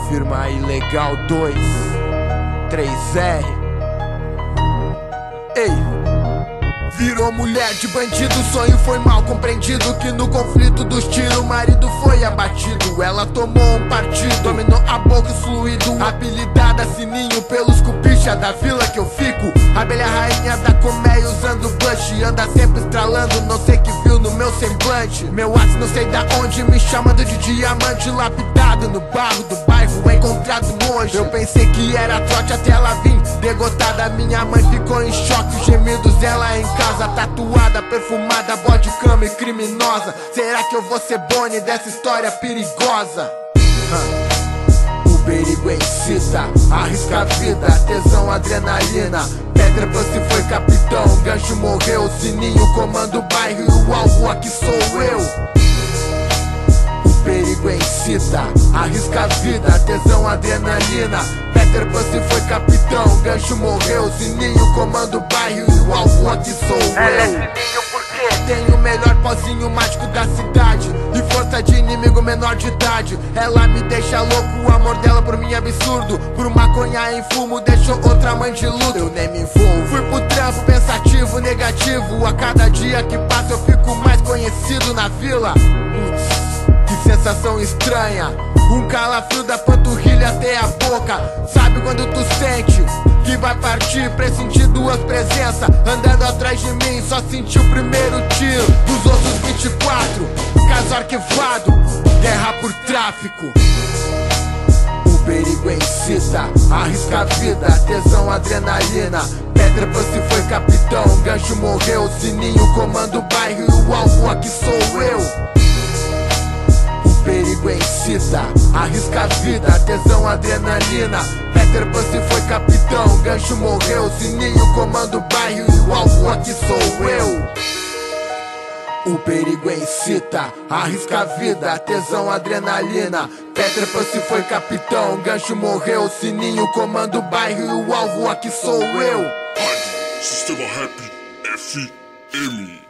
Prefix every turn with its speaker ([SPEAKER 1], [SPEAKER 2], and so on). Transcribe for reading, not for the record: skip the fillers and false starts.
[SPEAKER 1] Firma Ilegal 2 3R. Ei, virou mulher de bandido, o sonho foi mal compreendido. Que no conflito dos tiros o marido foi abatido. Ela tomou um partido, dominou a boca e fluido. Apelidada Sininho pelos cupicha da vila que eu fico. Abelha rainha da colmeia usando blush. Anda sempre estralando, não sei que viu no meu semblante. Meu ato não sei da onde, me chamando de diamante. Lapidado no barro do bairro, encontrado longe. Eu pensei que era trote até ela vir degotada. Minha mãe ficou em choque, os gemidos dela em casa. Tatuada, perfumada, bode cama e criminosa. Será que eu vou ser Bonnie dessa história perigosa? O perigo excita, arrisca a vida, tesão, adrenalina. Pedra você foi capitão, gancho morreu. Sininho comanda o bairro e o alvo aqui sou eu. O perigo excita, arrisca a vida, tesão, adrenalina. Peter Pussy foi capitão, gancho morreu. Sininho comanda o bairro e o alvo aqui sou eu.
[SPEAKER 2] Ela é Sininho porque
[SPEAKER 1] tenho o melhor pozinho mágico da cidade e força de inimigo menor de idade. Ela me deixa louco, o amor dela por mim é absurdo. Por maconha em fumo deixou outra mãe de luto. Eu nem me envolvo, fui pro trampo pensativo, negativo. A cada dia que passa eu fico mais conhecido na vila. Que sensação estranha, um calafrio da panturrilha até a boca. Sabe quando tu sente que vai partir, pressentir duas presenças andando atrás de mim, só senti o primeiro tiro. Dos outros 24, caso arquivado, guerra por tráfico. O perigo excita, arrisca a vida, tesão, adrenalina. Pedra você foi capitão, gancho morreu. Sininho comanda o bairro e o alvo aqui sou eu. O perigo excita, arrisca a vida, tesão, adrenalina. Peter Pussy foi capitão, gancho morreu. Sininho comanda o bairro e o alvo aqui sou eu. O perigo excita, arrisca a vida, tesão, adrenalina. Peter Pussy foi capitão, gancho morreu. Sininho comanda o bairro e o alvo aqui sou eu.
[SPEAKER 3] Sistema Rap FM.